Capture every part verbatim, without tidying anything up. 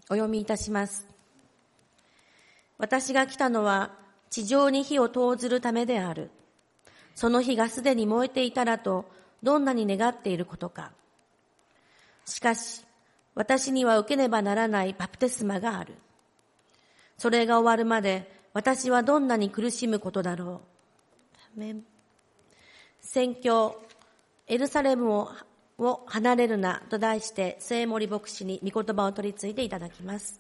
お読みいたします。私が来たのは地上に火を投ずるためである。その火がすでに燃えていたらとどんなに願っていることか。しかし私には受けねばならないバプテスマがある。それが終わるまで私はどんなに苦しむことだろう。アメン。宣教エルサレムをを離れるなと題して末森牧師に御言葉を取り次いでいただきます。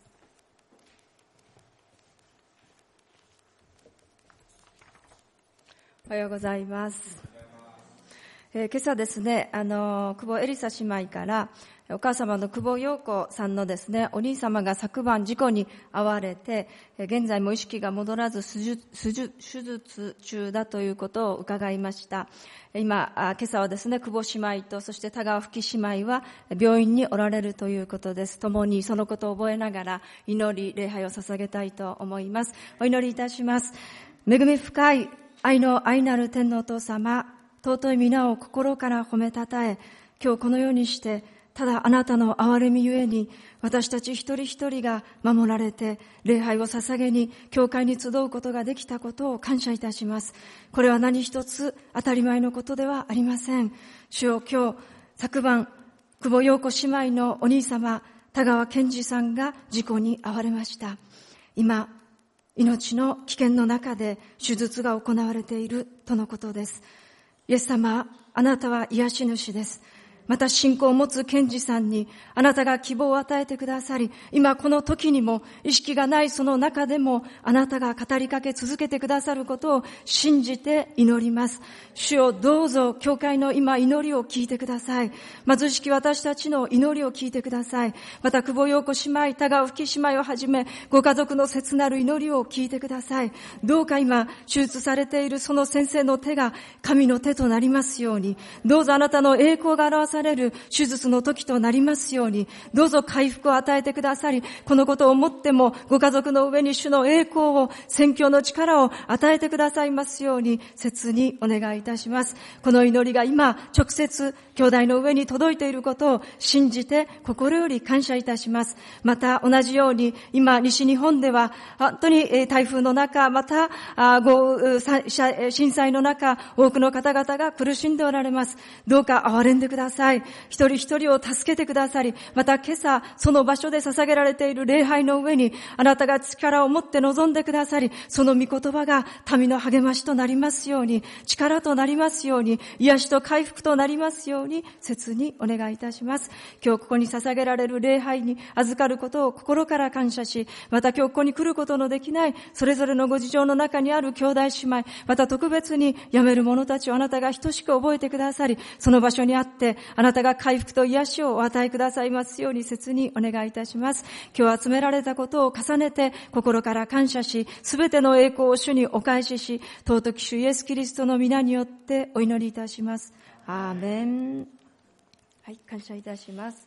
おはようございます。えー、今朝ですね、あの久保エリサ姉妹からお母様の久保陽子さんのですね、お兄様が昨晩事故に遭われて、現在も意識が戻らず手術中だということを伺いました。今、今朝はですね、久保姉妹とそして田川吹姉妹は病院におられるということです。共にそのことを覚えながら祈り、礼拝を捧げたいと思います。お祈りいたします。恵み深い愛の愛なる天のお父様、尊い皆を心から褒めたたえ、今日このようにしてただあなたの憐れみゆえに私たち一人一人が守られて礼拝を捧げに教会に集うことができたことを感謝いたします。これは何一つ当たり前のことではありません。主よ、今日昨晩久保陽子姉妹のお兄様田川健二さんが事故に遭われました。今命の危険の中で手術が行われているとのことです。イエス様、あなたは癒し主です。また信仰を持つ賢治さんにあなたが希望を与えてくださり、今この時にも意識がないその中でもあなたが語りかけ続けてくださることを信じて祈ります。主よ、どうぞ教会の今祈りを聞いてください。貧しき私たちの祈りを聞いてください。また久保陽子姉妹、田川吹姉妹をはじめご家族の切なる祈りを聞いてください。どうか今手術されているその先生の手が神の手となりますように、どうぞあなたの栄光が表される手術の時となりますように、どうぞ回復を与えてくださり、このことを思ってもご家族の上に主の栄光を、宣教の力を与えてくださいますように切にお願いいたします。この祈りが今直接兄弟の上に届いていることを信じて心より感謝いたします。また同じように今西日本では本当に台風の中、また豪雨震災の中、多くの方々が苦しんでおられます。どうか憐れんでください。一人一人を助けてくださり、また今朝その場所で捧げられている礼拝の上にあなたが力を持って臨んでくださり、その御言葉が民の励ましとなりますように、力となりますように、癒しと回復となりますように切にお願いいたします。今日ここに捧げられる礼拝に預かることを心から感謝し、また今日ここに来ることのできないそれぞれのご事情の中にある兄弟姉妹、また特別に辞める者たちをあなたが等しく覚えてくださり、その場所にあってあなたが回復と癒しをお与えくださいますように切にお願いいたします。今日集められたことを重ねて心から感謝し、すべての栄光を主にお返しし、尊き主イエスキリストの皆によってお祈りいたします。アーメン。はい、感謝いたします。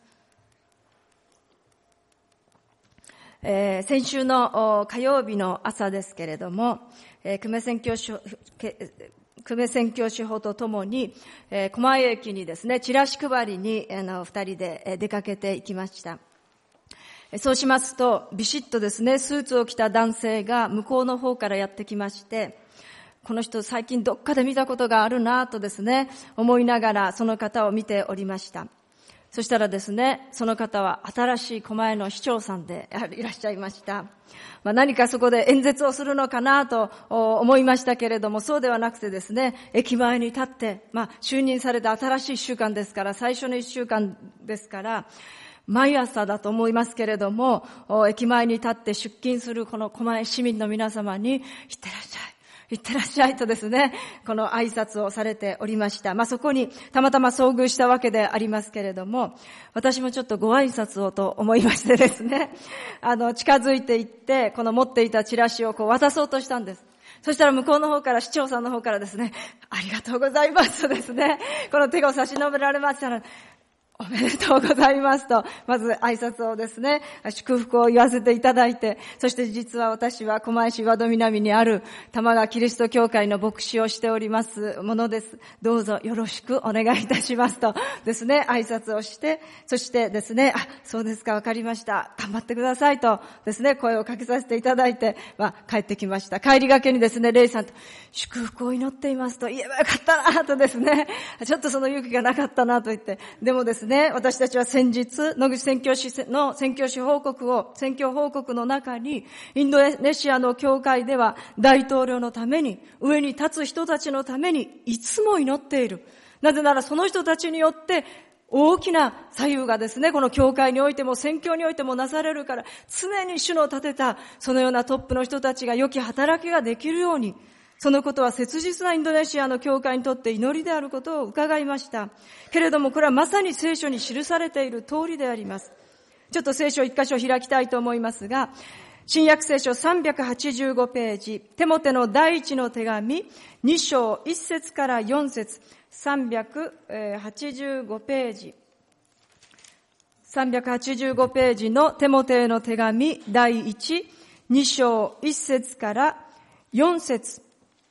えー、先週の火曜日の朝ですけれども、えー、久米宣教師久米宣教師法とともに、えー、狛江駅にですね、チラシ配りにあの二人で出かけていきました。そうしますと、ビシッとですね、スーツを着た男性が向こうの方からやってきまして、この人最近どっかで見たことがあるなとですね、思いながらその方を見ておりました。そしたらですね、その方は新しい狛江の市長さんでいらっしゃいました。まあ、何かそこで演説をするのかなと思いましたけれども、そうではなくてですね、駅前に立って、まあ、就任された新しい一週間ですから、最初の一週間ですから、毎朝だと思いますけれども、駅前に立って出勤するこの狛江市民の皆様に、いってらっしゃい。いってらっしゃいとですね、この挨拶をされておりました。まあ、そこにたまたま遭遇したわけでありますけれども、私もちょっとご挨拶をと思いましてですね、あの、近づいていって、この持っていたチラシをこう渡そうとしたんです。そしたら向こうの方から、市長さんの方からですね、ありがとうございますとですね、この手を差し伸べられましたら、 おめでとうございますと、まず挨拶をですね、祝福を言わせていただいて、そして実は私は狛江市和戸南にある玉川キリスト教会の牧師をしておりますものです。どうぞよろしくお願いいたしますとですね、挨拶をして、そしてですね、あ、そうですか、わかりました。頑張ってくださいとですね、声をかけさせていただいて、まあ、帰ってきました。帰りがけにですね、レイさんと祝福を祈っていますと言えばよかったなとですね、ちょっとその勇気がなかったなと言って、でもですね、私たちは先日、野口宣教師の宣教師報告を、宣教報告の中に、インドネシアの教会では大統領のために、上に立つ人たちのためにいつも祈っている。なぜならその人たちによって大きな左右がですね、この教会においても宣教においてもなされるから、常に主の立てたそのようなトップの人たちが良き働きができるように、そのことは切実なインドネシアの教会にとって祈りであることを伺いました。けれどもこれはまさに聖書に記されている通りであります。ちょっと聖書一箇所開きたいと思いますが、新約聖書さんびゃくはちじゅうごページ、テモテの第一の手紙、に章いち節からよん節、さんびゃくはちじゅうごページ、さんびゃくはちじゅうごページのテモテへの手紙第一、に章いち節からよん節。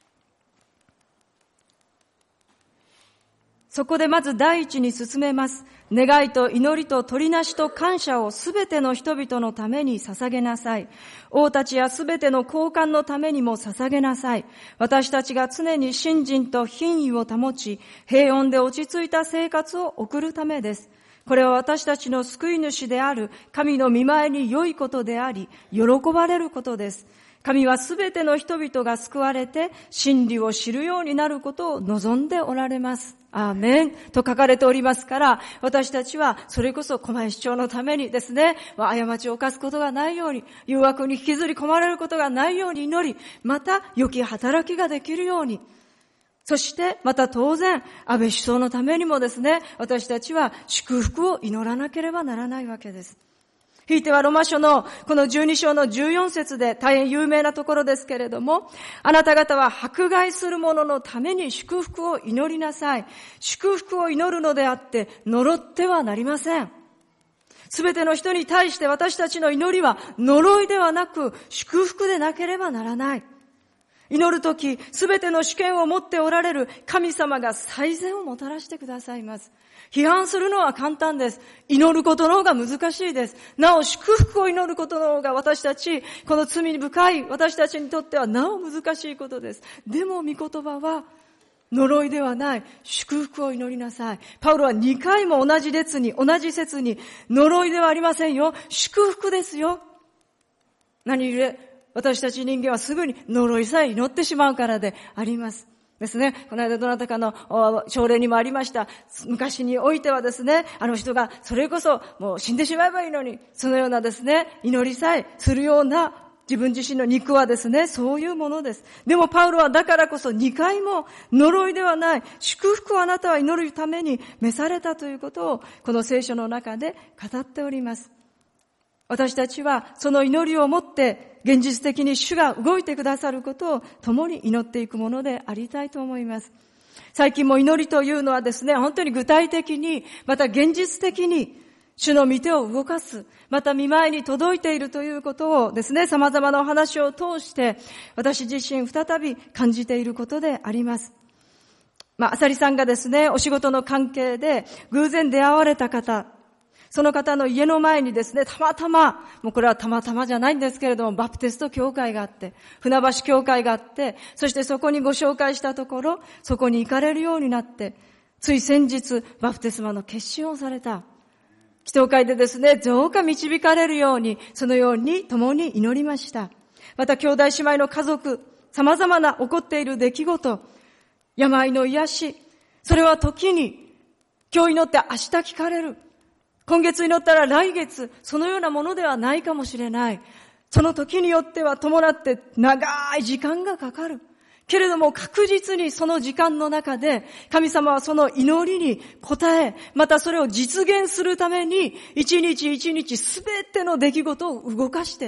そこでまず第一に進めます。願いと祈りと取りなしと感謝をすべての人々のために捧げなさい。王たちやすべての高官のためにも捧げなさい。私たちが常に信心と品位を保ち、平穏で落ち着いた生活を送るためです。これは私たちの救い主である神の御前に良いことであり、喜ばれることです。神はすべての人々が救われて真理を知るようになることを望んでおられます。アーメンと書かれておりますから、私たちはそれこそ狛江市長のためにですね、過ちを犯すことがないように、誘惑に引きずり込まれることがないように祈り、また良き働きができるように、そしてまた当然安倍首相のためにもですね、私たちは祝福を祈らなければならないわけです。ひいてはロマ書のこのじゅうに章のじゅうよん節で大変有名なところですけれども、あなた方は迫害する者のために祝福を祈りなさい。祝福を祈るのであって呪ってはなりません。すべての人に対して私たちの祈りは呪いではなく祝福でなければならない。祈るとき、すべての主権を持っておられる神様が最善をもたらしてくださいます。批判するのは簡単です。祈ることの方が難しいです。なお祝福を祈ることの方が私たち、この罪深い私たちにとってはなお難しいことです。でも御言葉は呪いではない祝福を祈りなさい。パウロはにかいも同じ列に、同じ説に呪いではありませんよ。祝福ですよ。何故私たち人間はすぐに呪いさえ祈ってしまうからであります。ですね。この間どなたかの奨励にもありました。昔においてはですね、あの人がそれこそもう死んでしまえばいいのに、そのようなですね、祈りさえするような自分自身の肉はですね、そういうものです。でもパウロはだからこそにかいも呪いではない祝福をあなたは祈るために召されたということをこの聖書の中で語っております。私たちはその祈りをもって現実的に主が動いてくださることを共に祈っていくものでありたいと思います。最近も祈りというのはですね、本当に具体的に、また現実的に主の御手を動かす、また御前に届いているということをですね、様々なお話を通して私自身再び感じていることであります。まあ、あさりさんがですね、お仕事の関係で偶然出会われた方、その方の家の前にですね、たまたま、もうこれはたまたまじゃないんですけれども、バプテスト教会があって、船橋教会があって、そしてそこにご紹介したところ、そこに行かれるようになって、つい先日、バプテスマの決心をされた。祈祷会でですね、どうか導かれるように、そのように共に祈りました。また兄弟姉妹の家族、様々な起こっている出来事、病の癒し、それは時に、今日祈って明日聞かれる。今月祈ったら来月、そのようなものではないかもしれない。その時によっては伴って長い時間がかかる。けれども確実にその時間の中で神様はその祈りに応え、またそれを実現するために一日一日すべての出来事を動かして、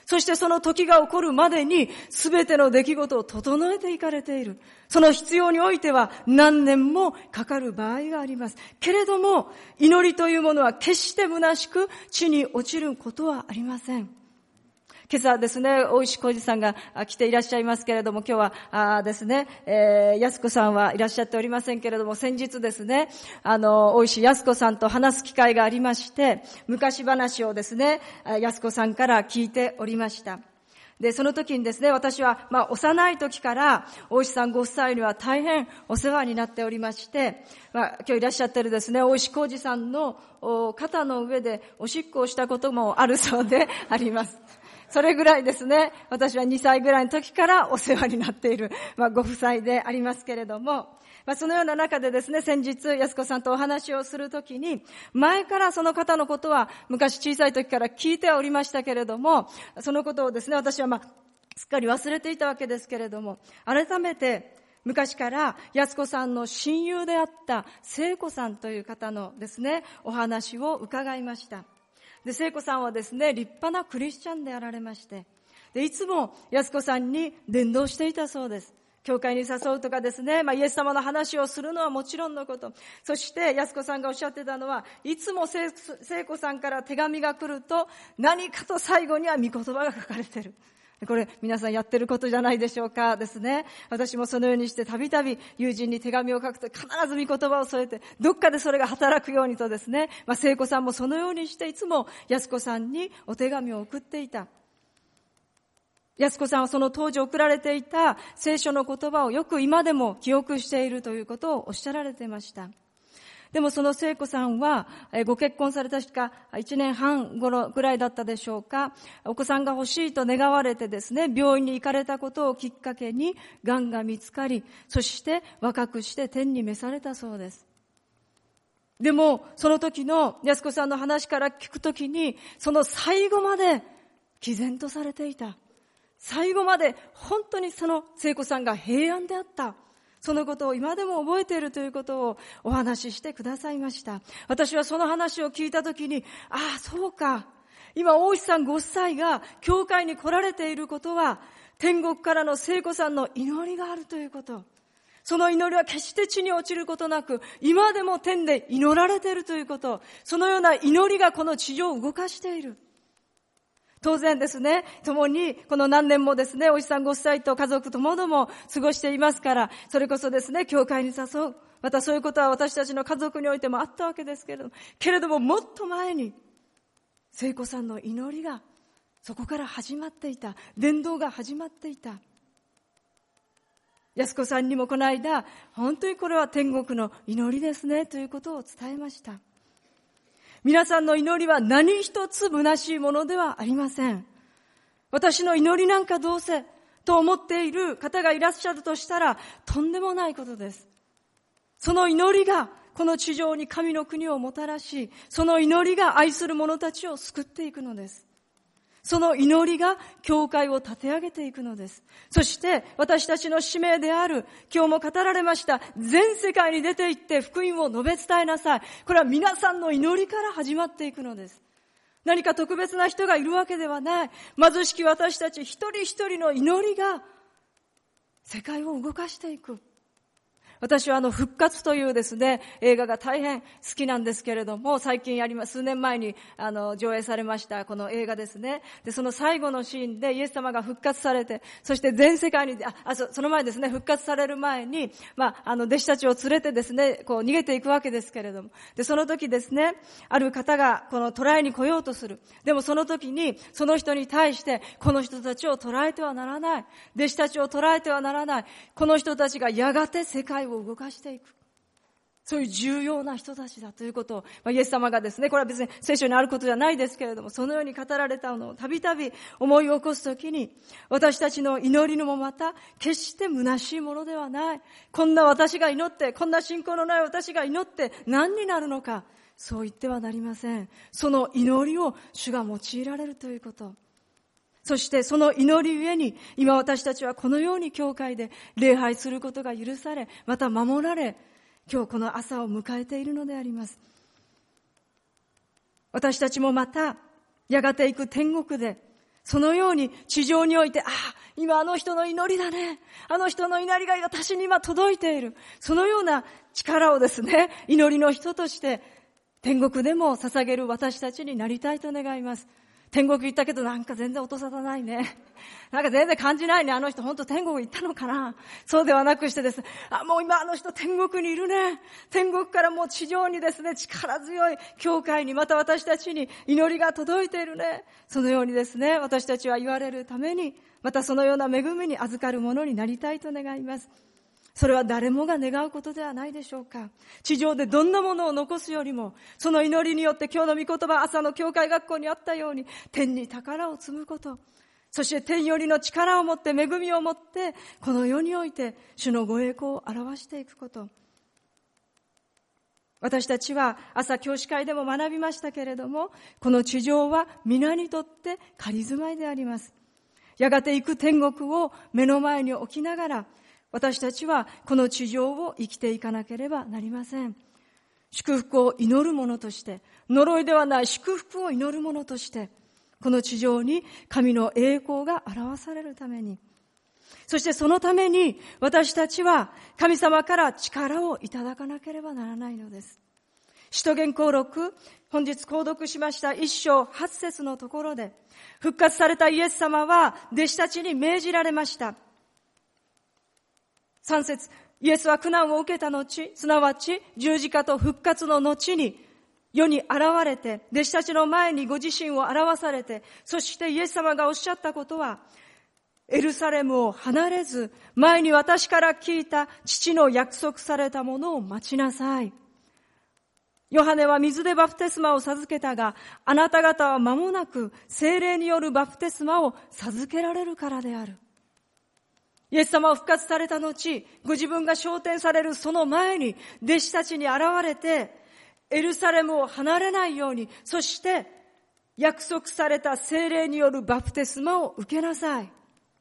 そしてその時が起こるまでに全ての出来事を整えていかれている。その必要においては何年もかかる場合があります。けれども、祈りというものは決して虚しく地に落ちることはありません。今朝ですね、大石浩二さんが来ていらっしゃいますけれども、今日はあですね、えー、安子さんはいらっしゃっておりませんけれども、先日ですね、あの、大石安子さんと話す機会がありまして、昔話をですね、安子さんから聞いておりました。で、その時にですね、私は、まあ、幼い時から、大石さんご夫妻には大変お世話になっておりまして、まあ、今日いらっしゃってるですね、大石浩二さんの肩の上でおしっこをしたこともあるそうであります。それぐらいですね、私はにさいぐらいの時からお世話になっている、まあ、ご夫妻でありますけれども、まあ、そのような中でですね、先日、安子さんとお話をするときに、前からその方のことは、昔小さい時から聞いておりましたけれども、そのことをですね、私はまあ、すっかり忘れていたわけですけれども、改めて、昔から安子さんの親友であった聖子さんという方のですね、お話を伺いました。で、聖子さんはですね、立派なクリスチャンであられまして、で、いつも安子さんに伝道していたそうです。教会に誘うとかですね、まあ、イエス様の話をするのはもちろんのこと。そして、安子さんがおっしゃってたのは、いつも聖子さんから手紙が来ると、何かと最後には御言葉が書かれている。これ、皆さんやってることじゃないでしょうかですね。私もそのようにして、たびたび友人に手紙を書くと必ず御言葉を添えて、どっかでそれが働くようにとですね、まあ、聖子さんもそのようにして、いつも安子さんにお手紙を送っていた。安子さんはその当時送られていた聖書の言葉をよく今でも記憶しているということをおっしゃられていました。でもその聖子さんはご結婚されたしかいちねんはん頃ぐらいだったでしょうか、お子さんが欲しいと願われてですね、病院に行かれたことをきっかけに癌が見つかり、そして若くして天に召されたそうです。でもその時の安子さんの話から聞くときに、その最後まで毅然とされていた。最後まで本当にその聖子さんが平安であった。そのことを今でも覚えているということをお話ししてくださいました。私はその話を聞いたときに、ああ、そうか。今、大石さんご夫妻が教会に来られていることは、天国からの聖子さんの祈りがあるということ。その祈りは決して地に落ちることなく、今でも天で祈られているということ。そのような祈りがこの地上を動かしている。当然ですね、共にこの何年もですね、おじさんご夫妻と家族ともども過ごしていますから、それこそですね、教会に誘う。またそういうことは私たちの家族においてもあったわけですけれども、けれどももっと前に、聖子さんの祈りがそこから始まっていた。伝道が始まっていた。安子さんにもこの間、本当にこれは天国の祈りですね、ということを伝えました。皆さんの祈りは何一つ虚しいものではありません。私の祈りなんかどうせと思っている方がいらっしゃるとしたら、とんでもないことです。その祈りがこの地上に神の国をもたらし、その祈りが愛する者たちを救っていくのです。その祈りが教会を立て上げていくのです。そして私たちの使命である、今日も語られました、全世界に出て行って福音を述べ伝えなさい。これは皆さんの祈りから始まっていくのです。何か特別な人がいるわけではない。貧しき私たち一人一人の祈りが世界を動かしていく。私はあの復活というですね、映画が大変好きなんですけれども、最近やります、数年前にあの上映されましたこの映画ですね。で、その最後のシーンでイエス様が復活されて、そして全世界に、あ、あそ、その前ですね、復活される前に、まあ、あの弟子たちを連れてですね、こう逃げていくわけですけれども、で、その時ですね、ある方がこの捕らえに来ようとする。でもその時に、その人に対して、この人たちを捕らえてはならない。弟子たちを捕らえてはならない。この人たちがやがて世界を動かしていく。そういう重要な人たちだということを、まあ、イエス様がですね、これは別に聖書にあることじゃないですけれども、そのように語られたのをたびたび思い起こすときに、私たちの祈りのもまた決して虚しいものではない。こんな私が祈って、こんな信仰のない私が祈って何になるのか、そう言ってはなりません。その祈りを主が用いられるということ。そしてその祈りゆえに、今私たちはこのように教会で礼拝することが許され、また守られ、今日この朝を迎えているのであります。私たちもまた、やがて行く天国で、 そのように地上において、ああ、今あの人の祈りだね。あの人の祈りが私に今届いている。そのような力をですね、祈りの人として天国でも捧げる私たちになりたいと願います。天国行ったけどなんか全然音沙汰ないね。なんか全然感じないね。あの人本当天国行ったのかな。そうではなくしてですね、あ、もう今あの人天国にいるね。天国からもう地上にですね、力強い教会に、また私たちに祈りが届いているね。そのようにですね、私たちは言われるために、またそのような恵みに預かるものになりたいと願います。それは誰もが願うことではないでしょうか。地上でどんなものを残すよりも、その祈りによって今日の御言葉、朝の教会学校にあったように、天に宝を積むこと、そして天よりの力を持って、恵みを持って、この世において主のご栄光を表していくこと。私たちは朝教師会でも学びましたけれども、この地上は皆にとって仮住まいであります。やがて行く天国を目の前に置きながら、私たちはこの地上を生きていかなければなりません。祝福を祈る者として、呪いではない祝福を祈る者として、この地上に神の栄光が表されるために、そしてそのために私たちは神様から力をいただかなければならないのです。使徒言行録、本日購読しました一章八節のところで、復活されたイエス様は弟子たちに命じられました。三節、イエスは苦難を受けた後、すなわち十字架と復活の後に世に現れて、弟子たちの前にご自身を表されて、そしてイエス様がおっしゃったことは、エルサレムを離れず、前に私から聞いた父の約束されたものを待ちなさい。ヨハネは水でバプテスマを授けたが、あなた方は間もなく聖霊によるバプテスマを授けられるからである。イエス様を復活された後、ご自分が昇天されるその前に、弟子たちに現れて、エルサレムを離れないように、そして約束された聖霊によるバプテスマを受けなさい。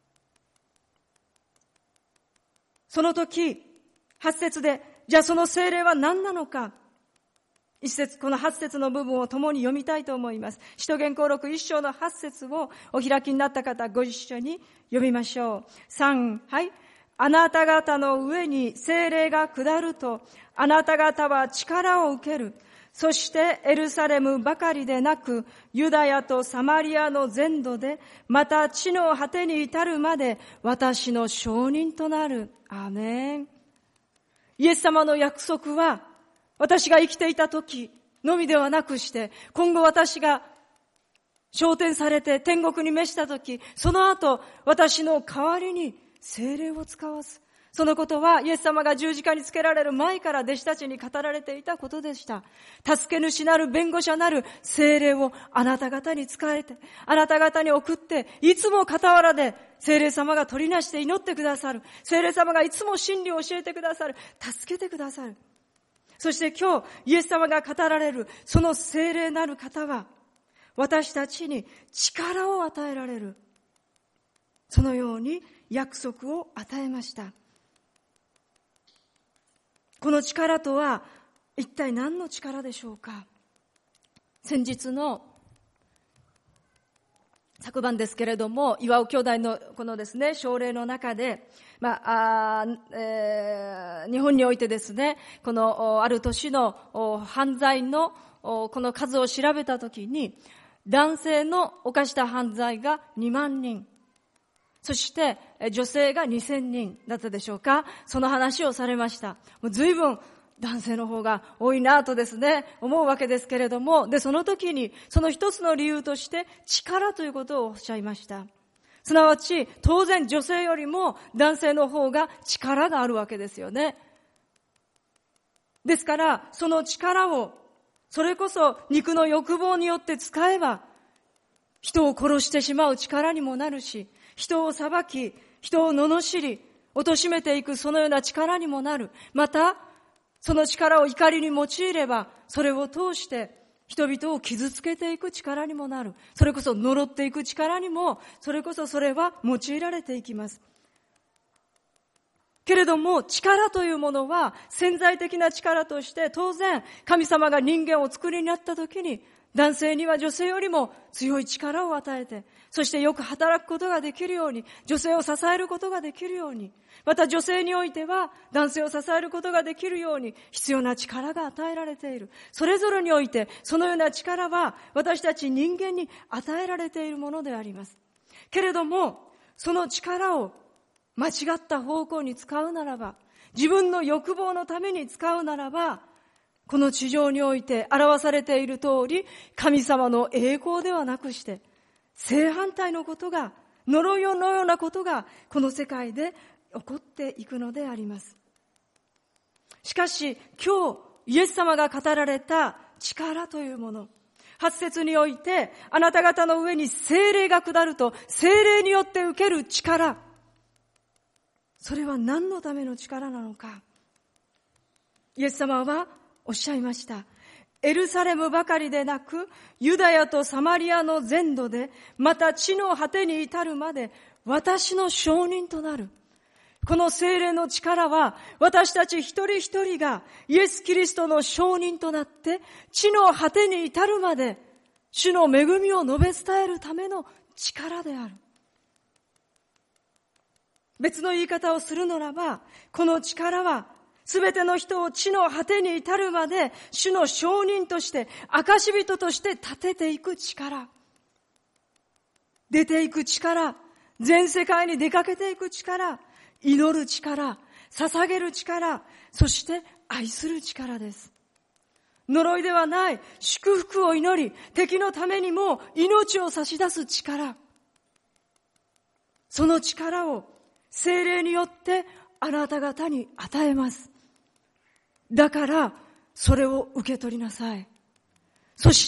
その時、八節で、じゃあその聖霊は何なのか。一節、この八節の部分を共に読みたいと思います。使徒言行録一章の八節をお開きになった方、ご一緒に読みましょう。三、はい。あなた方の上に聖霊が下ると、あなた方は力を受ける。そしてエルサレムばかりでなく、ユダヤとサマリアの全土で、また地の果てに至るまで私の証人となる。アーメン。イエス様の約束は、私が生きていた時のみではなくして、今後私が昇天されて天国に召した時、その後私の代わりに聖霊を使わす。そのことはイエス様が十字架につけられる前から弟子たちに語られていたことでした。助け主なる弁護者なる聖霊をあなた方に仕えて、あなた方に送って、いつも傍らで聖霊様が取りなして祈ってくださる。聖霊様がいつも真理を教えてくださる。助けてくださる。そして今日イエス様が語られるその聖霊なる方は、私たちに力を与えられる。そのように約束を与えました。この力とは一体何の力でしょうか。先日の昨晩ですけれども、岩尾兄弟のこのですね、奨励の中で、まあ、あえー、日本においてですね、このある年の犯罪のこの数を調べたときに、男性の犯した犯罪がにまんにん、そして女性がにせんにんだったでしょうか。その話をされました。もう随分男性の方が多いなとですね、思うわけですけれども、で、その時にその一つの理由として力ということをおっしゃいました。すなわち当然女性よりも男性の方が力があるわけですよね。ですからその力を、それこそ肉の欲望によって使えば人を殺してしまう力にもなるし、人を裁き、人を罵り、貶めていくそのような力にもなる。また、その力を怒りに用いれば、それを通して人々を傷つけていく力にもなる。それこそ呪っていく力にも、それこそそれは用いられていきます。けれども、力というものは潜在的な力として、当然、神様が人間を作りになったときに男性には女性よりも強い力を与えて、そしてよく働くことができるように、女性を支えることができるように、また女性においては男性を支えることができるように必要な力が与えられている。それぞれにおいてそのような力は私たち人間に与えられているものであります。けれども、その力を間違った方向に使うならば、自分の欲望のために使うならば、この地上において表されている通り、神様の栄光ではなくして、正反対のことが、呪いのようなことが、この世界で起こっていくのであります。しかし、今日、イエス様が語られた力というもの、はち節において、あなた方の上に聖霊が下ると、聖霊によって受ける力、それは何のための力なのか。イエス様はおっしゃいました。エルサレムばかりでなく、ユダヤとサマリアの全土で、また地の果てに至るまで、私の証人となる。この聖霊の力は、私たち一人一人がイエス・キリストの証人となって、地の果てに至るまで、主の恵みを述べ伝えるための力である。別の言い方をするならば、この力は、すべての人を地の果てに至るまで、主の証人として、証人として立てていく力。出ていく力。全世界に出かけていく力。祈る力。捧げる力。そして愛する力です。呪いではない祝福を祈り、敵のためにも命を差し出す力。その力を聖霊によってあなた方に与えます。だから、それを受け取りなさい。そして、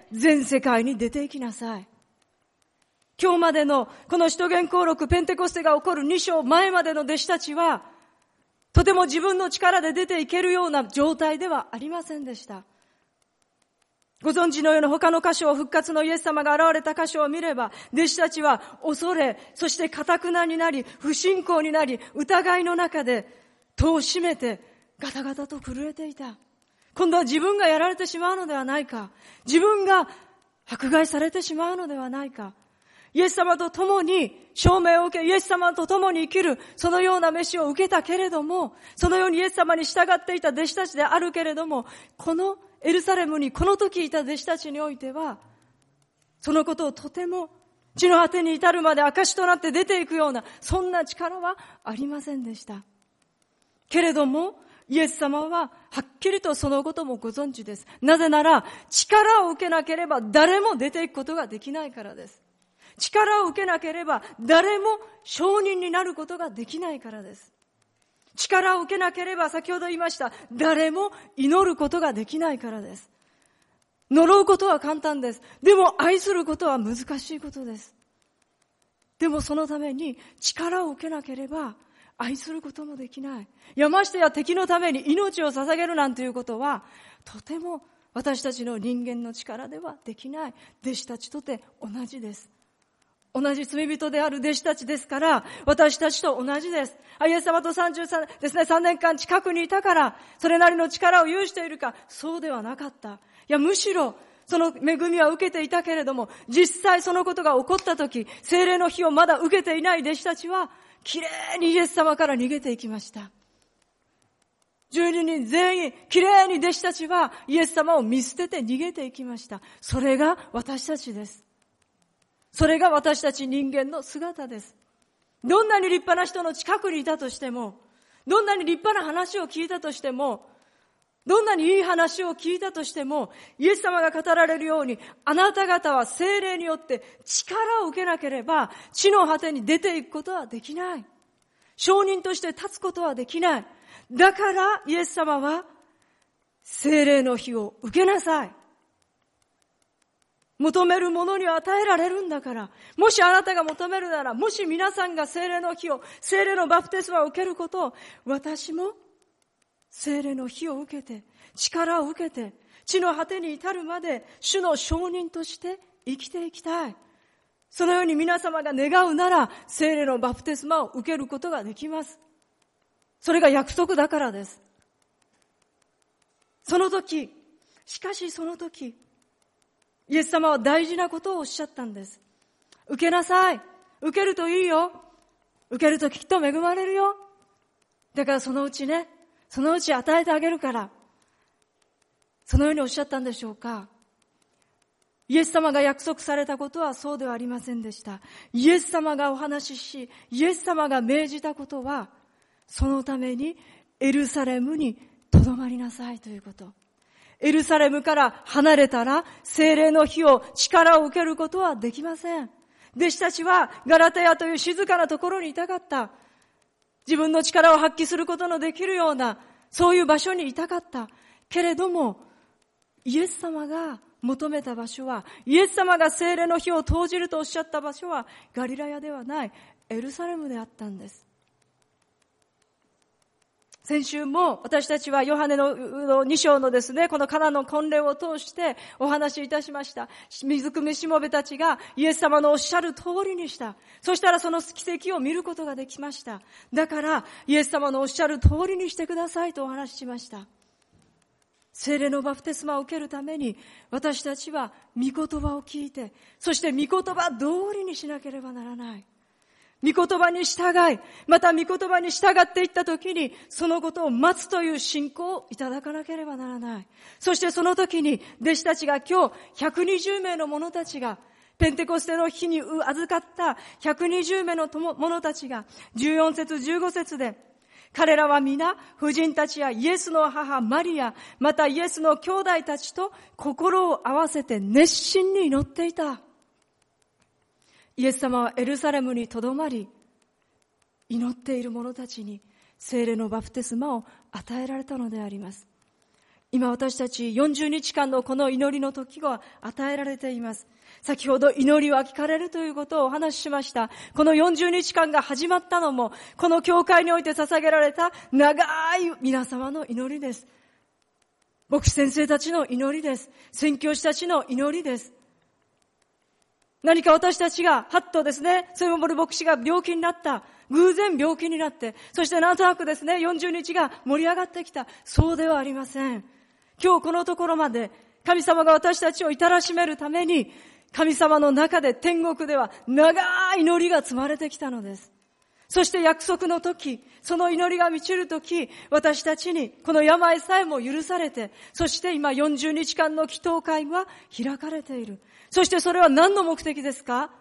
全世界に出て行きなさい。今日までの、この使徒言行録、ペンテコステが起こるに章前までの弟子たちは、とても自分の力で出ていけるような状態ではありませんでした。ご存知のような他の箇所を、復活のイエス様が現れた箇所を見れば、弟子たちは恐れ、そして堅くなになり、不信仰になり、疑いの中で戸を閉めて、ガタガタと震えていた。今度は自分がやられてしまうのではないか。自分が迫害されてしまうのではないか。イエス様と共に証明を受け、イエス様と共に生きる、そのような召しを受けたけれども、そのようにイエス様に従っていた弟子たちであるけれども、このエルサレムにこの時いた弟子たちにおいては、そのことをとても地の果てに至るまで証となって出ていくような、そんな力はありませんでした。けれども、イエス様ははっきりとそのこともご存知です。なぜなら、力を受けなければ誰も出ていくことができないからです。力を受けなければ誰も証人になることができないからです。力を受けなければ、先ほど言いました、誰も祈ることができないからです。呪うことは簡単です。でも愛することは難しいことです。でもそのために力を受けなければ愛することもできない。いや、ましてや敵のために命を捧げるなんていうことは、とても私たちの人間の力ではできない。弟子たちとて同じです。同じ罪人である弟子たちですから、私たちと同じです。イエス様とさんじゅうさんですね、さんねんかん近くにいたから、それなりの力を有しているか、そうではなかった。いや、むしろ、その恵みは受けていたけれども、実際そのことが起こったとき、聖霊の火をまだ受けていない弟子たちは、きれいにイエス様から逃げていきました。じゅうににん全員、きれいに弟子たちはイエス様を見捨てて逃げていきました。それが私たちです。それが私たち人間の姿です。どんなに立派な人の近くにいたとしても、どんなに立派な話を聞いたとしても、どんなにいい話を聞いたとしても、イエス様が語られるように、あなた方は聖霊によって力を受けなければ、地の果てに出ていくことはできない。証人として立つことはできない。だからイエス様は、聖霊の火を受けなさい。求めるものには与えられるんだから。もしあなたが求めるなら、もし皆さんが聖霊の火を、聖霊のバプテスマを受けることを、私も聖霊の火を受けて、力を受けて、地の果てに至るまで主の証人として生きていきたい。そのように皆様が願うなら、聖霊のバプテスマを受けることができます。それが約束だからです。その時、しかしその時、 イエス様は大事なことをおっしゃったんです。受けなさい。受けるといいよ。受けるときっと恵まれるよ。だからそのうちね、そのうち与えてあげるから。そのようにおっしゃったんでしょうか。イエス様が約束されたことはそうではありませんでした。イエス様がお話しし、イエス様が命じたことは、そのためにエルサレムにとどまりなさいということ。エルサレムから離れたら、聖霊の火を、力を受けることはできません。弟子たちはガラテヤという静かなところにいたかった。自分の力を発揮することのできるような、そういう場所にいたかった。けれども、イエス様が求めた場所は、イエス様が聖霊の火を投じるとおっしゃった場所は、ガリラヤではない、エルサレムであったんです。先週も私たちはヨハネのに章のですね、このカナの婚礼を通してお話しいたしました。水汲みしもべたちがイエス様のおっしゃる通りにした。そしたらその奇跡を見ることができました。だからイエス様のおっしゃる通りにしてくださいとお話ししました。聖霊のバプテスマを受けるために私たちは御言葉を聞いて、そして御言葉通りにしなければならない。御言葉に従い、また御言葉に従っていったときに、そのことを待つという信仰をいただかなければならない。そしてその時に、弟子たちが今日、ひゃくにじゅうめいの者たちが、ペンテコステの日に預かったひゃくにじゅうめいの者たちが、じゅうよん節じゅうご節で、彼らは皆、婦人たちやイエスの母マリア、またイエスの兄弟たちと心を合わせて熱心に祈っていた。イエス様はエルサレムにとどまり、祈っている者たちに聖霊のバプテスマを与えられたのであります。今私たちよんじゅうにちかんのこの祈りの時が与えられています。先ほど祈りは聞かれるということをお話ししました。このよんじゅうにちかんが始まったのも、この教会において捧げられた長い皆様の祈りです。牧師先生たちの祈りです。宣教師たちの祈りです。何か私たちが、はっとですね、ソイモボル牧師が病気になった。偶然病気になって、そしてなんとなくですね、よんじゅうにちが盛り上がってきた。そうではありません。今日このところまで、神様が私たちをいたらしめるために、神様の中で天国では長い祈りが積まれてきたのです。そして約束の時、その祈りが満ちる時、私たちにこの病さえも許されて、そして今よんじゅうにちかんの祈祷会は開かれている。そしてそれは何の目的ですか？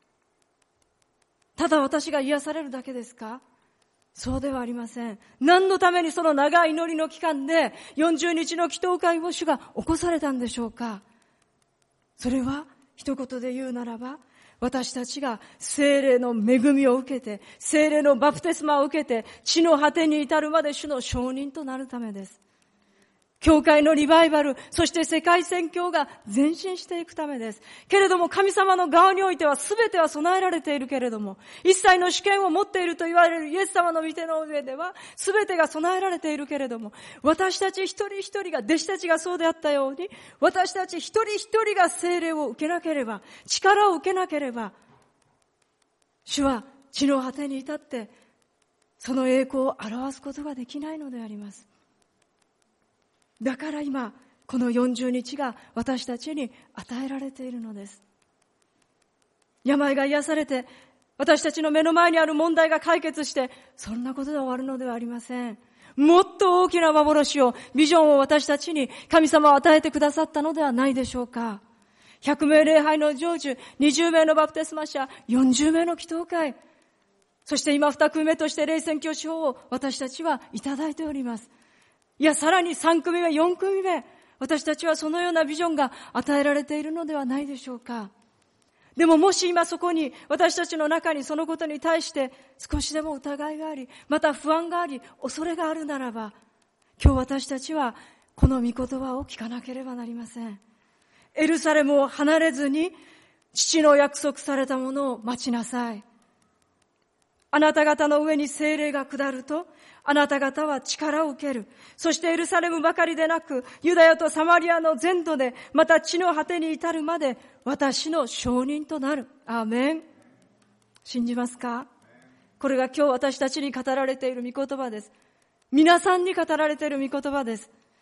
ただ私が癒されるだけですか？そうではありません。何のためにその長い祈りの期間でよんじゅうにちの祈祷会を主が起こされたんでしょうか？それは一言で言うならば、私たちが聖霊の恵みを受けて、聖霊のバプテスマを受けて、地の果てに至るまで主の証人となるためです。教会のリバイバル、そして世界宣教が前進していくためです。けれども神様の側においては全ては備えられているけれども、一切の主権を持っていると言われるイエス様の御手の上では全てが備えられているけれども、私たち一人一人が、弟子たちがそうであったように、私たち一人一人が聖霊を受けなければ、力を受けなければ、主は地の果てに至ってその栄光を表すことができないのであります。だから今、このよんじゅうにちが私たちに与えられているのです。病が癒されて、私たちの目の前にある問題が解決して、そんなことで終わるのではありません。もっと大きな幻を、ビジョンを私たちに神様は与えてくださったのではないでしょうか。ひゃくめい礼拝の成就、にじゅうめいのバプテスマ者、よんじゅうめいの祈祷会、そして今に組目として霊宣教師法を私たちはいただいております。いや、さらにさん組目、よん組目、私たちはそのようなビジョンが与えられているのではないでしょうか。でももし今そこに、私たちの中にそのことに対して少しでも疑いがあり、また不安があり、恐れがあるならば、今日私たちはこの御言葉を聞かなければなりません。エルサレムを離れずに、父の約束されたものを待ちなさい。あなた方の上に聖霊が下ると、あなた方は力を受ける。そしてエルサレムばかりでなく、ユダヤとサマリアの全土で、また地の果てに至るまで、私の証人となる。アーメン。信じますか？これが今日私たちに語られている御言葉です。皆さんに語られている御言葉です。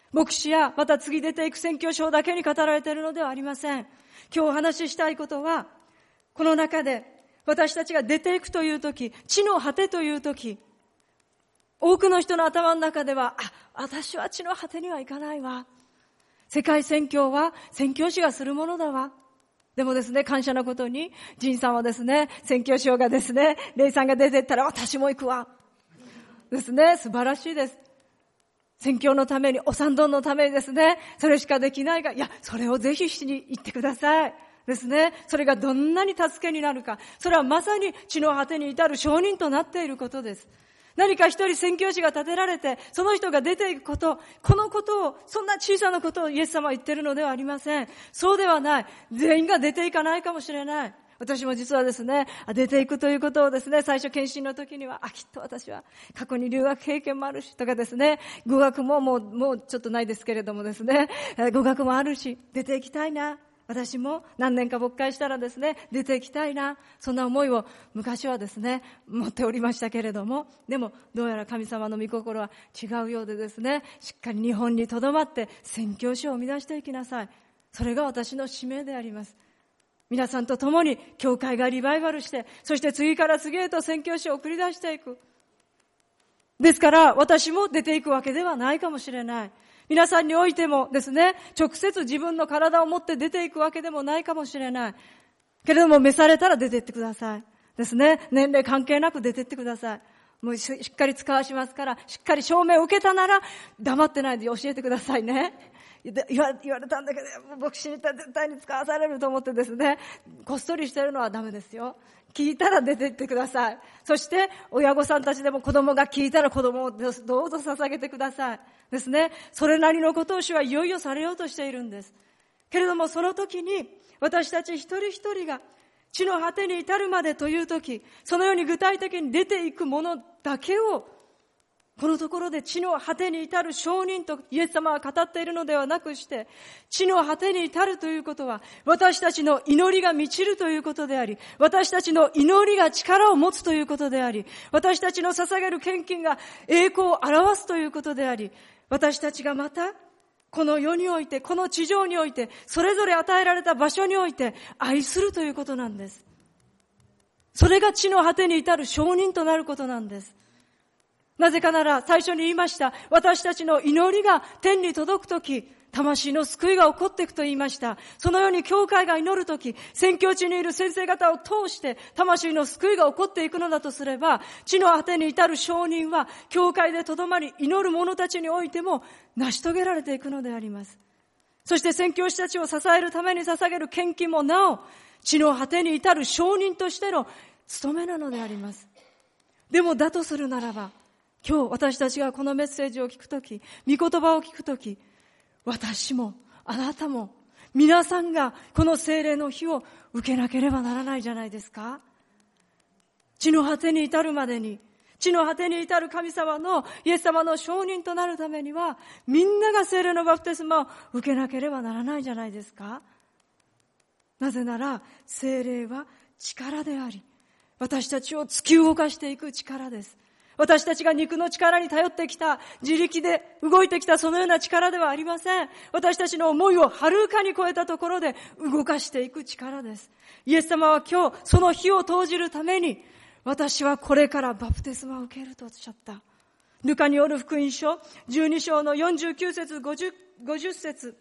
牧師やまた次出ていく宣教師だけに語られているのではありません。今日お話ししたいことは、この中で私たちが出ていくというとき、地の果てというとき、多くの人の頭の中では、あ、私は地の果てには行かないわ。世界宣教は宣教師がするものだわ。でもですね、感謝なことに、ジンさんはですね、宣教師がですね、レイさんが出てったら私も行くわ。ですね、素晴らしいです。宣教のために、お賛同のためにですね、それしかできないが、いや、それをぜひしに行ってください。ですね、それがどんなに助けになるか、それはまさに地の果てに至る証人となっていることです。何か一人宣教師が立てられて、その人が出ていくこと、このことを、そんな小さなことをイエス様は言っているのではありません。そうではない。全員が出ていかないかもしれない。私も実はですね、出ていくということをですね、最初検診の時には、あ、きっと私は過去に留学経験もあるし、とかですね、語学ももう、もうちょっとないですけれどもですね、語学もあるし、出ていきたいな。私も何年か牧会したらですね、出ていきたいな。そんな思いを昔はですね、持っておりましたけれども、でもどうやら神様の御心は違うようでですね、しっかり日本に留まって宣教師を生み出していきなさい。それが私の使命であります。皆さんと共に教会がリバイバルして、そして次から次へと宣教師を送り出していく。ですから私も出ていくわけではないかもしれない。皆さんにおいてもですね、直接自分の体を持って出ていくわけでもないかもしれない。けれども召されたら出て行ってください。ですね、年齢関係なく出て行ってください。もうしっかり使わしますから、しっかり証明を受けたなら黙ってないで教えてくださいね。言わ、言われたんだけど、牧師に行ったら絶対に使わされると思ってですね、こっそりしてるのはダメですよ。聞いたら出て行ってください。そして親御さんたちでも子供が聞いたら子供をどうぞ捧げてください。ですね。それなりのことを主はいよいよされようとしているんです。けれどもその時に私たち一人一人が地の果てに至るまでという時、そのように具体的に出ていくものだけをこのところで地の果てに至る証人とイエス様は語っているのではなくして、地の果てに至るということは私たちの祈りが満ちるということであり、私たちの祈りが力を持つということであり、私たちの捧げる献金が栄光を表すということであり、私たちがまたこの世において、この地上において、それぞれ与えられた場所において愛するということなんです。それが地の果てに至る証人となることなんです。なぜかなら最初に言いました、私たちの祈りが天に届くとき、魂の救いが起こっていくと言いました。そのように教会が祈るとき、宣教地にいる先生方を通して魂の救いが起こっていくのだとすれば、地の果てに至る証人は教会でとどまり祈る者たちにおいても成し遂げられていくのであります。そして宣教師たちを支えるために捧げる献金もなお、地の果てに至る証人としての務めなのであります。でもだとするならば、今日私たちがこのメッセージを聞くとき、御言葉を聞くとき、私もあなたも皆さんがこの聖霊の火を受けなければならないじゃないですか。地の果てに至るまでに、地の果てに至る神様のイエス様の証人となるためには、みんなが聖霊のバプテスマを受けなければならないじゃないですか。なぜなら聖霊は力であり、私たちを突き動かしていく力です。私たちが肉の力に頼ってきた、自力で動いてきたそのような力ではありません。私たちの思いをはるかに超えたところで動かしていく力です。イエス様は今日その火を投じるために、私はこれからバプテスマを受けるとおっしゃった。ルカによる福音書じゅうに章のよんじゅうきゅう節ごじゅう、ごじゅう節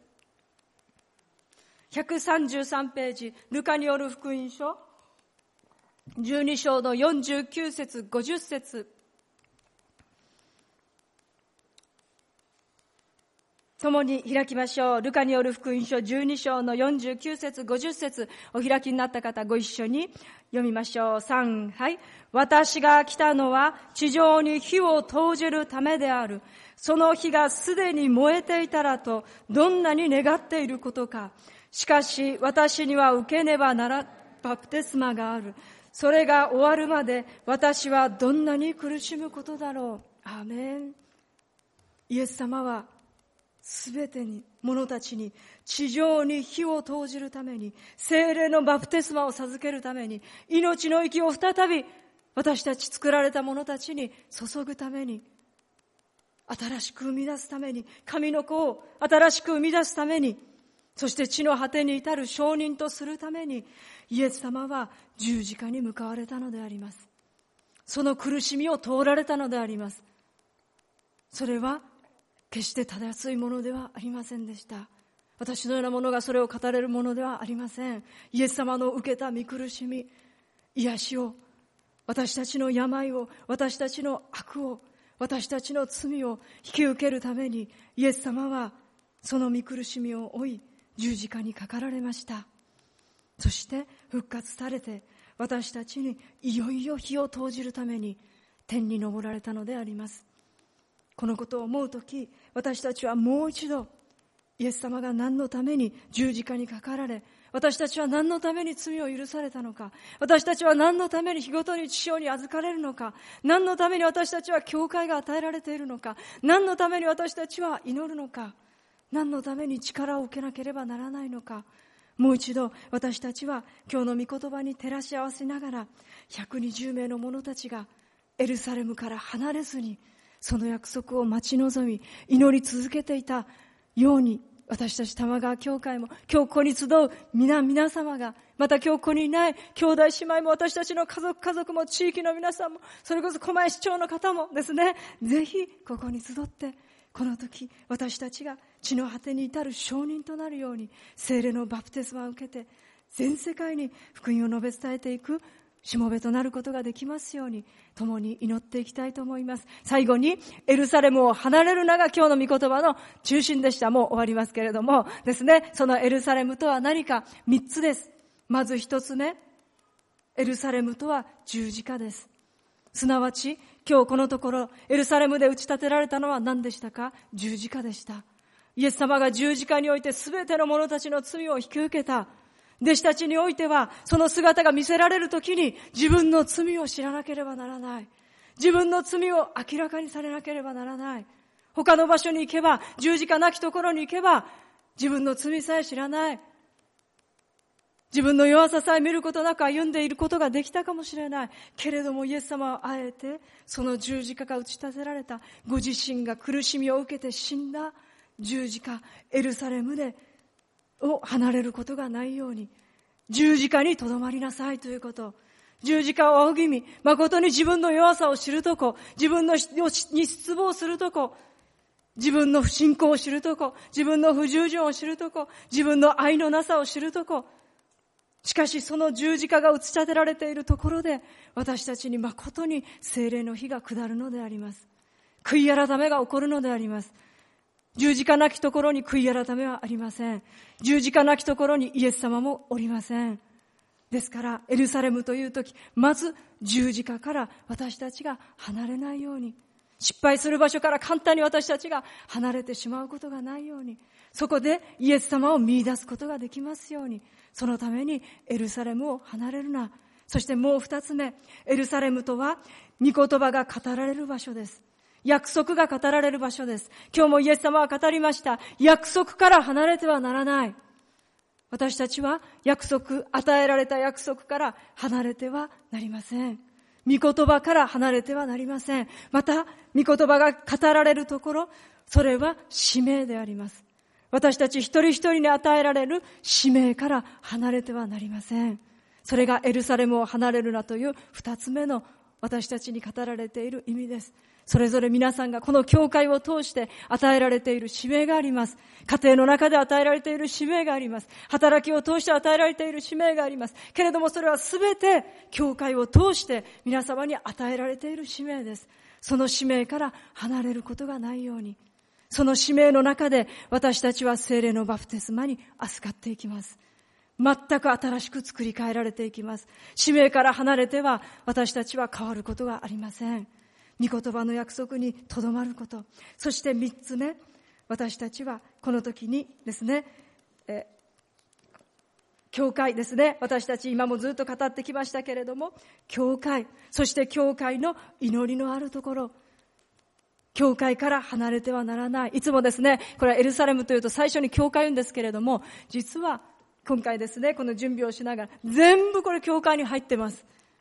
ひゃくさんじゅうさんページ、ルカによる福音書じゅうに章のよんじゅうきゅう節ごじゅう節、共に開きましょう。ルカによる福音書じゅうに章のよんじゅうきゅう節ごじゅう節、お開きになった方ご一緒に読みましょう。さん、はい。私が来たのは地上に火を投じるためである。その火がすでに燃えていたらとどんなに願っていることか。しかし私には受けねばならバプテスマがある。それが終わるまで私はどんなに苦しむことだろう。アーメン。イエス様はすべてに者たちに地上に火を投じるために、聖霊のバプテスマを授けるために、命の息を再び私たち作られた者たちに注ぐために、 新しく生み出すために、神の子を新しく生み出すために、そして地の果てに至る証人とするために、イエス様は十字架に向かわれたのであります。その苦しみを通られたのであります。それは決してただ安いものではありませんでした。私のようなものがそれを語れるものではありません。イエス様の受けた御苦しみ、癒しを、私たちの病を、私たちの悪を、私たちの罪を引き受けるために、イエス様はその御苦しみを負い、十字架にかかられました。そして復活されて、私たちにいよいよ火を投じるために天に昇られたのであります。このことを思うとき、私たちはもう一度、イエス様が何のために十字架にかかられ、私たちは何のために罪を許されたのか、私たちは何のために日ごとに父親に預かれるのか、何のために私たちは教会が与えられているのか、何のために私たちは祈るのか、何のために力を受けなければならないのか、もう一度私たちは今日の御言葉に照らし合わせながら、ひゃくにじゅうめいの者たちがエルサレムから離れずにその約束を待ち望み祈り続けていたように、私たち玉川教会も今日ここに集う皆皆様が、また今日ここにいない兄弟姉妹も、私たちの家族家族も、地域の皆さんも、それこそ狛江市長の方もですね、ぜひここに集って、この時私たちが地の果てに至る証人となるように、聖霊のバプテスマを受けて全世界に福音を述べ伝えていくしもべとなることができますように、共に祈っていきたいと思います。最後に、エルサレムを離れるのが今日の御言葉の中心でした。もう終わりますけれどもですね、そのエルサレムとは何か、三つです。まず一つ目、エルサレムとは十字架です。すなわち今日このところエルサレムで打ち立てられたのは何でしたか？十字架でした。イエス様が十字架においてすべての者たちの罪を引き受けた。弟子たちにおいてはその姿が見せられるときに、自分の罪を知らなければならない。自分の罪を明らかにされなければならない。他の場所に行けば、十字架なきところに行けば、自分の罪さえ知らない。自分の弱ささえ見ることなく歩んでいることができたかもしれない。けれどもイエス様はあえてその十字架が打ち立てられた、ご自身が苦しみを受けて死んだ十字架、エルサレムでを離れることがないように、十字架にとどまりなさいということ。十字架を仰ぎみ、誠に自分の弱さを知るとこ、自分のに失望するとこ、自分の不信仰を知るとこ、自分の不従順を知るとこ、自分の愛のなさを知るとこ。しかしその十字架が打ち立てられているところで、私たちに誠に聖霊の火が下るのであります。悔い改めが起こるのであります。十字架なきところに悔い改めはありません。十字架なきところにイエス様もおりません。ですからエルサレムというとき、まず十字架から私たちが離れないように、失敗する場所から簡単に私たちが離れてしまうことがないように、そこでイエス様を見出すことができますように、そのためにエルサレムを離れるな。そしてもう二つ目、エルサレムとは御言葉が語られる場所です。約束が語られる場所です。今日もイエス様は語りました。約束から離れてはならない。私たちは約束、与えられた約束から離れてはなりません。御言葉から離れてはなりません。また、御言葉が語られるところ、それは使命であります。私たち一人一人に与えられる使命から離れてはなりません。それがエルサレムを離れるなという二つ目の私たちに語られている意味です。それぞれ皆さんがこの教会を通して与えられている使命があります。家庭の中で与えられている使命があります。働きを通して与えられている使命があります。けれどもそれはすべて教会を通して皆様に与えられている使命です。その使命から離れることがないように、その使命の中で私たちは聖霊のバプテスマに預かっていきます。全く新しく作り変えられていきます。使命から離れては私たちは変わることがありません。御言葉の約束にとどまること。そして三つ目、私たちはこの時にですね、え教会ですね、私たち今もずっと語ってきましたけれども、教会、そして教会の祈りのあるところ、教会から離れてはならない。いつもですね、これはエルサレムというと最初に教会言うんですけれども、実は今回ですね、この準備をしながら全部これ教会に入ってます。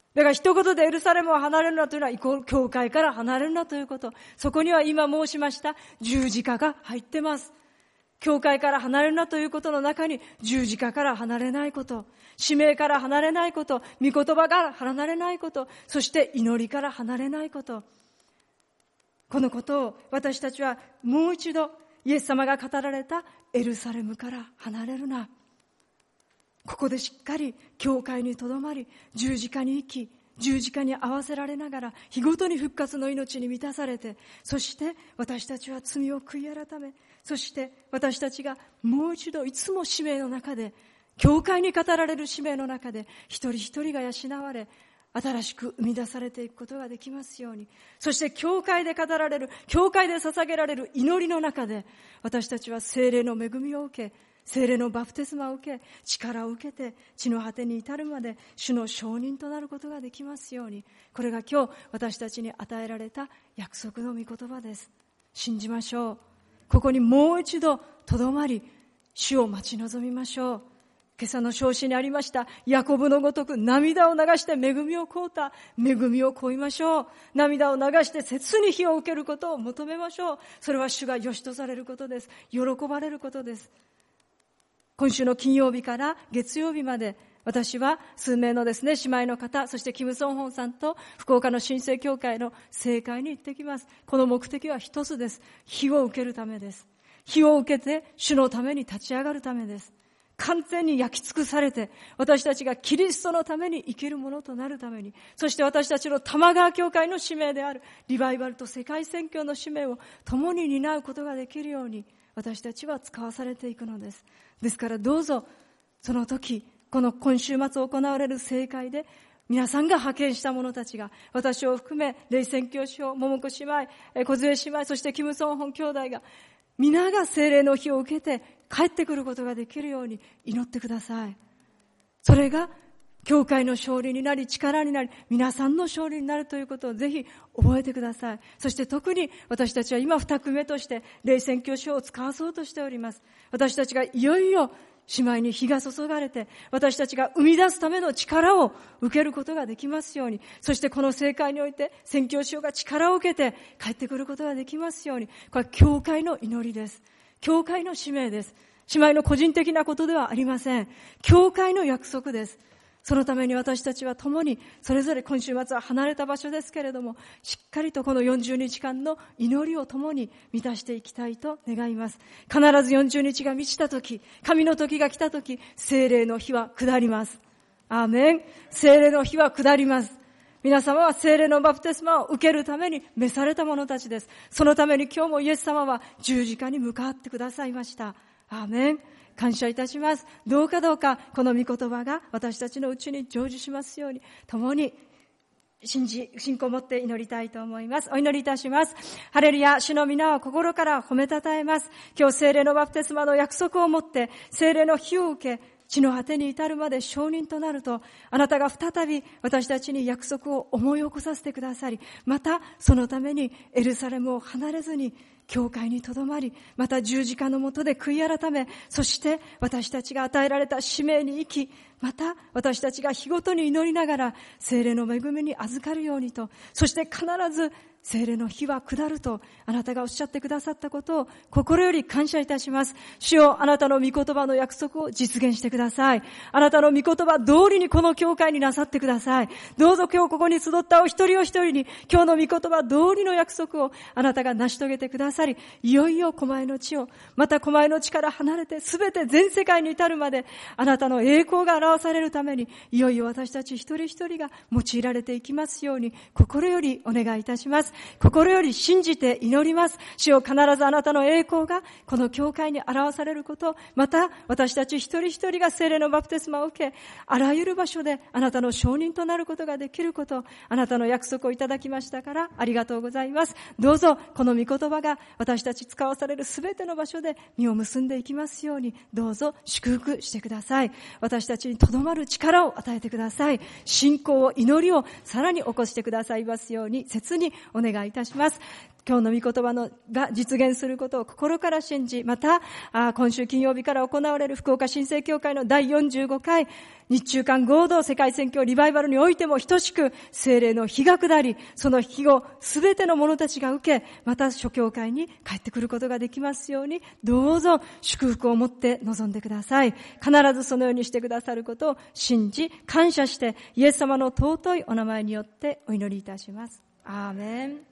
だから一言でエルサレムを離れるなというのは、イコール教会から離れるなということ。そこには今申しました十字架が入ってます。教会から離れるなということの中に、十字架から離れないこと、使命から離れないこと、御言葉から離れないこと、そして祈りから離れないこと。このことを私たちはもう一度、イエス様が語られたエルサレムから離れるな。ここでしっかり教会にとどまり、十字架に生き、十字架に合わせられながら、日ごとに復活の命に満たされて、そして私たちは罪を悔い改め、そして私たちがもう一度いつも使命の中で、教会に語られる使命の中で、一人一人が養われ、新しく生み出されていくことができますように。そして教会で語られる、教会で捧げられる祈りの中で、私たちは聖霊の恵みを受け、聖霊のバプテスマを受け、力を受けて、地の果てに至るまで主の証人となることができますように。これが今日私たちに与えられた約束の御言葉です。信じましょう。ここにもう一度とどまり、主を待ち望みましょう。今朝の証子にありました、ヤコブのごとく涙を流して恵みを乞うた。恵みを乞いましょう。涙を流して切に火を受けることを求めましょう。それは主が良しとされることです。喜ばれることです。今週の金曜日から月曜日まで、私は数名のですね、姉妹の方、そしてキム・ソンホンさんと福岡の新生教会の聖会に行ってきます。この目的は一つです。火を受けるためです。火を受けて主のために立ち上がるためです。完全に焼き尽くされて、私たちがキリストのために生きるものとなるために、そして私たちの玉川教会の使命であるリバイバルと世界宣教の使命を共に担うことができるように、私たちは使わされていくのです。ですからどうぞ、その時、この今週末行われる聖会で、皆さんが派遣した者たちが、私を含め、霊宣教師を、桃子姉妹、小杖姉妹、そしてキムソンホン兄弟が、皆が聖霊の火を受けて帰ってくることができるように祈ってください。それが、教会の勝利になり、力になり、皆さんの勝利になるということをぜひ覚えてください。そして特に私たちは今二組目として霊宣教師を使わそうとしております。私たちがいよいよ姉妹に火が注がれて、私たちが生み出すための力を受けることができますように、そしてこの聖会において宣教師が力を受けて帰ってくることができますように、これは教会の祈りです。教会の使命です。姉妹の個人的なことではありません。教会の約束です。そのために私たちは共に、それぞれ今週末は離れた場所ですけれども、しっかりとこのよんじゅうにちかんの祈りを共に満たしていきたいと願います。必ずよんじゅうにちが満ちたとき、神の時が来たとき、聖霊の火は下ります。アーメン。聖霊の火は下ります。皆様は聖霊のバプテスマを受けるために召された者たちです。そのために今日もイエス様は十字架に向かってくださいました。アーメン。感謝いたします。どうかどうかこの御言葉が私たちのうちに成就しますように、共に信じ、信仰を持って祈りたいと思います。お祈りいたします。ハレルヤ、主の皆を心から褒めたたえます。今日聖霊のバプテスマの約束を持って聖霊の火を受け、地の果てに至るまで証人となると、あなたが再び私たちに約束を思い起こさせてくださり、またそのためにエルサレムを離れずに教会にとどまり、また十字架の下で悔い改め、そして私たちが与えられた使命に生き、また私たちが日ごとに祈りながら聖霊の恵みに預かるようにと、そして必ず聖霊の火は下るとあなたがおっしゃってくださったことを心より感謝いたします。主よ、あなたの御言葉の約束を実現してください。あなたの御言葉通りにこの教会になさってください。どうぞ今日ここに集ったお一人お一人に今日の御言葉通りの約束をあなたが成し遂げてくださり、いよいよ狛江の地を、また狛江の地から離れてすべて全世界に至るまであなたの栄光が表されるために、いよいよ私たち一人一人が用いられていきますように心よりお願いいたします。心より信じて祈ります。主よ、必ずあなたの栄光がこの教会に表されること、また私たち一人一人が聖霊のバプテスマを受け、あらゆる場所であなたの証人となることができること、あなたの約束をいただきましたからありがとうございます。どうぞこの御言葉が私たち使わされるすべての場所で実を結んでいきますように、どうぞ祝福してください。私たちにとどまる力を与えてください。信仰を、祈りをさらに起こしてくださいますように切におお願いいたします。今日の御言葉のが実現することを心から信じ、またあ今週金曜日から行われる福岡新生教会のだいよんじゅうごかい日中韓合同世界宣教リバイバルにおいても等しく聖霊の日が下り、その日をすべての者たちが受け、また諸教会に帰ってくることができますように、どうぞ祝福を持って臨んでください。必ずそのようにしてくださることを信じ感謝して、イエス様の尊いお名前によってお祈りいたします。アーメン。